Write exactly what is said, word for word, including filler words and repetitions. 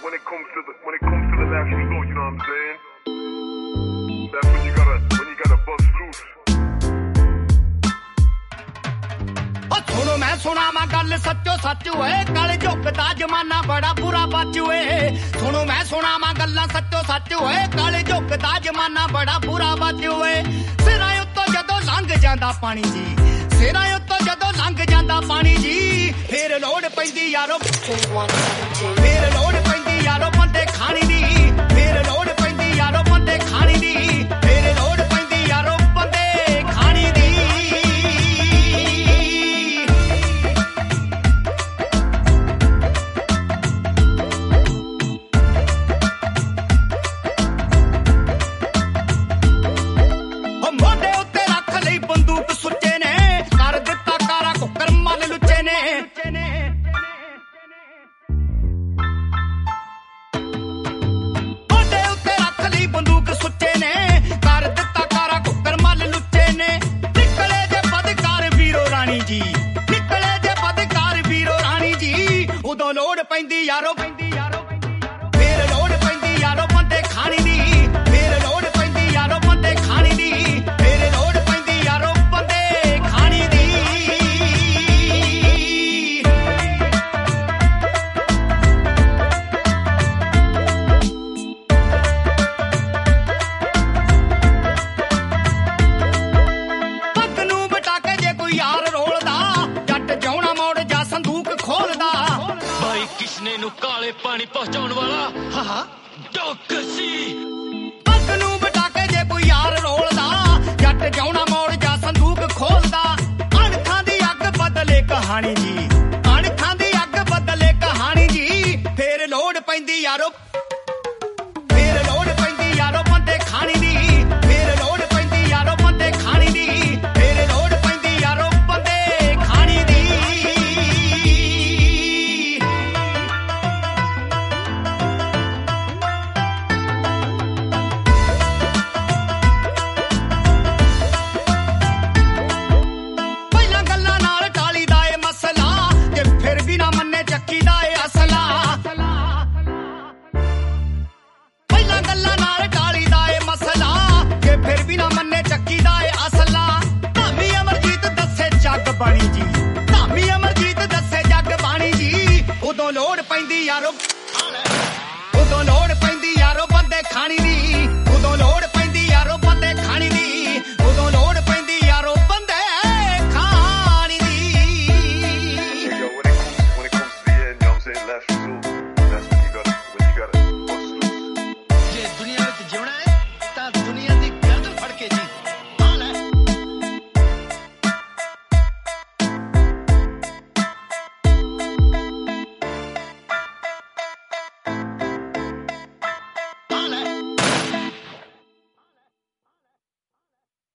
when it comes to the when it comes to the last resort, you know what I'm saying? That's when you gotta when you gotta bust loose. ਸੁਣੋ ਮੈਂ ਸੁਣਾਵਾਂ ਗੱਲ ਸੱਚੋ ਸੱਚ ਓਏ ਕਾਲੇ ਝੁੱਕ ਦਾ ਜ਼ਮਾਨਾ ਬੜਾ ਬੁਰਾ ਬੱਚ ਓਏ ਸੁਣੋ ਮੈਂ ਸੁਣਾਵਾਂ ਗੱਲਾਂ ਸੱਚੋ ਸੱਚ ਓਏ ਕਾਲੇ ਝੁੱਕ ਦਾ ਜ਼ਮਾਨਾ ਬੜਾ ਬੁਰਾ ਬੱਚ ਓਏ ਸਿਰਾਂ ਉੱਤੋਂ ਜਦੋਂ ਲੰਘ ਜਾਂਦਾ ਪਾਣੀ ਜੀ ਸਿਰਾਂ ਉੱਤੋਂ ਜਦੋਂ ਲੰਘ ਜਾਂਦਾ ਪਾਣੀ ਜੀ ਫੇਰ ਲੋੜ ਪੈਂਦੀ ਯਾਰੋ ਫੇਰ ਲੋੜ ਪੈਂਦੀ ਯਾਰੋ ਬੰਦੇ ਖਾਣੀ ਦੀ ਫੇਰ ਲੋੜ ਪੈਂਦੀ ਯਾਰੋ ਬੰਦੇ ਖਾਣੀ ਦੀ ਫੇਰ ਲੋੜ ਪੈਂਦੀ ਯਾਰੋ ਬੰਦੇ ਖਾਣੀ ਦੀ ਲੋੜ ਪੈਂਦੀ ਯਾਰੋ ਪੈਂਦੀ ਯਾਰੋ ਫੇਰ ਲੋੜ ਪੈਂਦੀ ਯਾਰੋ ਬੰਦੇ ਖਾਣੀ ਦੀ ਫੇਰ ਲੋੜ ਪੈਂਦੀ ਯਾਰੋ ਬੰਦੇ ਖਾਣੀ ਦੀ ਫੇਰ ਲੋੜ ਪੈਂਦੀ ਯਾਰੋ ਬੰਦੇ ਖਾਣੀ ਦੀ ਪੱਗ ਨੂੰ ਬਟਾ ਕੇ ਜੇ ਕੋਈ ਯਾਰ ਰੋਲਦਾ ਜੱਟ ਜਾਉਣਾ ਮੋੜ ਜਾ ਸੰਦੂਕ ਖੋਲਦਾ ਕਿਸ਼ਨੇ ਨੂੰ ਕਾਲੇ ਪਾਣੀ ਪਹੁੰਚਾਉਣ ਵਾਲਾ ਹਾਂ ਹਾਂ ਡੋਕਸੀ ਪੱਗ ਨੂੰ ਬਟਾ ਕੇ ਜੇ ਕੋਈ ਯਾਰ ਰੋਲਦਾ ਜੱਟ ਜਾਉਣਾ ਮੋੜ ਜਾ ਸੰਦੂਕ ਖੋਲਦਾ ਅਣਖਾਂ ਦੀ ਅੱਗ ਬਦਲੇ ਕਹਾਣੀ ਜੀ ਅਣਖਾਂ ਦੀ ਅੱਗ ਬਦਲੇ ਕਹਾਣੀ ਜੀ ਫੇਰ ਲੋੜ ਪੈਂਦੀ ਯਾਰੋ ਫੇਰ ਲੋੜ ਪੈਂਦੀ ਯਾਰੋ ਬੰਦੇ ਖਾਣੀ ਦੀ ਫੇਰ ਲੋੜ ਪੈਂਦੀ ਯਾਰੋ ਬੰਦੇ ਖਾਣੀ ਦੀ ਫੇਰ ਲੋੜ ਪੈਂਦੀ ਯਾਰੋ ਬੰਦੇ ਖਾਣੀ ਦੀ ਬਾਣੀ ਜੀ ਧਾਮੀ ਅਮਰਜੀਤ ਦੱਸੇ ਜੱਗ ਬਾਣੀ ਜੀ ਉਦੋਂ ਲੋੜ ਪੈਂਦੀ ਯਾਰੋ ਉਦੋਂ ਲੋੜ ਪੈਂਦੀ ਯਾਰੋ ਬੰਦੇ ਖਾਣੀ ਦੀ ਉਦੋਂ ਲੋੜ ਪੈਂਦੀ ਯਾਰੋ ਬੰਦੇ ਖਾਣੀ ਦੀ ਉਦੋਂ ਲੋੜ ਪੈਂਦੀ ਯਾਰੋ ਬੰਦੇ ਖਾਣੀ ਦੀ Yo, when it comes when it comes to the end, you know what I'm saying? Last resort.